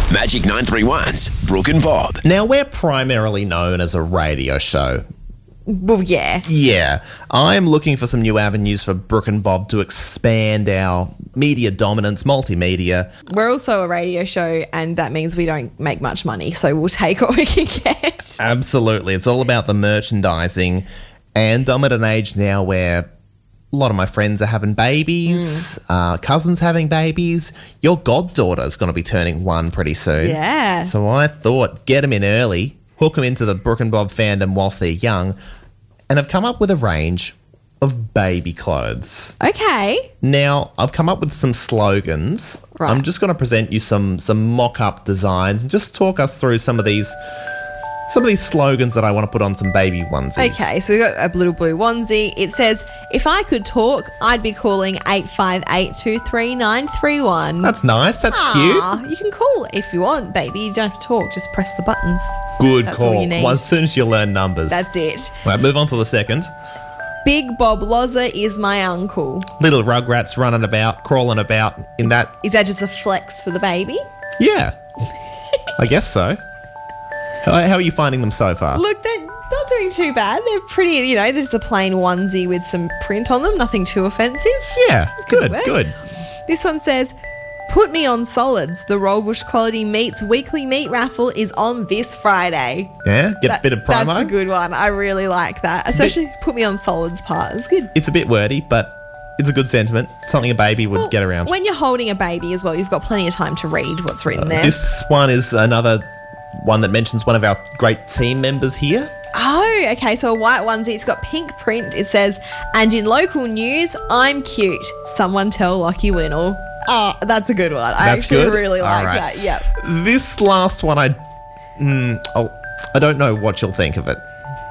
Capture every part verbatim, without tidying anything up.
Magic nine three one's Brooke and Bob. Now, we're primarily known as a radio show. Well, yeah. Yeah. I'm looking for some new avenues for Brooke and Bob to expand our media dominance, multimedia. We're also a radio show, and that means we don't make much money, so we'll take what we can get. Absolutely. It's all about the merchandising. And I'm at an age now where a lot of my friends are having babies, mm. uh, cousins having babies. Your goddaughter's going to be turning one pretty soon. Yeah. So I thought, get them in early, hook them into the Brooke and Bob fandom whilst they're young, and I've come up with a range of baby clothes. Okay. Now, I've come up with some slogans. Right. I'm just going to present you some some mock-up designs and just talk us through some of these some of these slogans that I want to put on some baby onesies. Okay, so we've got a little blue onesie. It says, if I could talk, I'd be calling eight five eight, two three nine three one. That's nice. That's Aww, cute. You can call if you want, baby. You don't have to talk. Just press the buttons. Good That's call. all you need. Well, as soon as you learn numbers. That's it. Right, move on to the second. Big Bob Loza is my uncle. Little rugrats running about, crawling about in that. Is that just a flex for the baby? Yeah. I guess so. How, how are you finding them so far? Look, they're not doing too bad. They're pretty, you know, there's a plain onesie with some print on them. Nothing too offensive. Yeah, good, work. good. This one says, put me on solids. The Royal Bush Quality Meats weekly meat raffle is on this Friday. Yeah, get That- a bit of promo. That's a good one. I really like that. Especially put me on solids part. It's good. It's a bit wordy, but it's a good sentiment. Something a baby would Well, get around. When you're holding a baby as well, you've got plenty of time to read what's written there. This one is another one that mentions one of our great team members here. Oh, okay. So a white onesie. It's got pink print. It says, and in local news, I'm cute. Someone tell Lockie Winnell. Oh, that's a good one. I That's actually good? really like All right. that. Yep. This last one, I, mm, oh, I don't know what you'll think of it.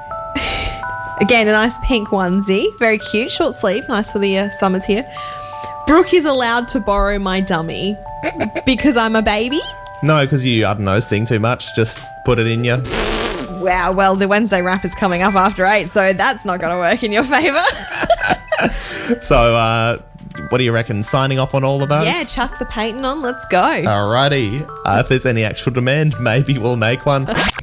Again, a nice pink onesie. Very cute. Short sleeve. Nice for the uh, summers here. Brooke is allowed to borrow my dummy because I'm a baby. No, because you, I don't know, sing too much. Just put it in you. Wow. Well, the Wednesday wrap is coming up after eight, so that's not going to work in your favour. So, uh, what do you reckon? Signing off on all of those? Yeah, chuck the painting on. Let's go. Alrighty. Uh, if there's any actual demand, maybe we'll make one.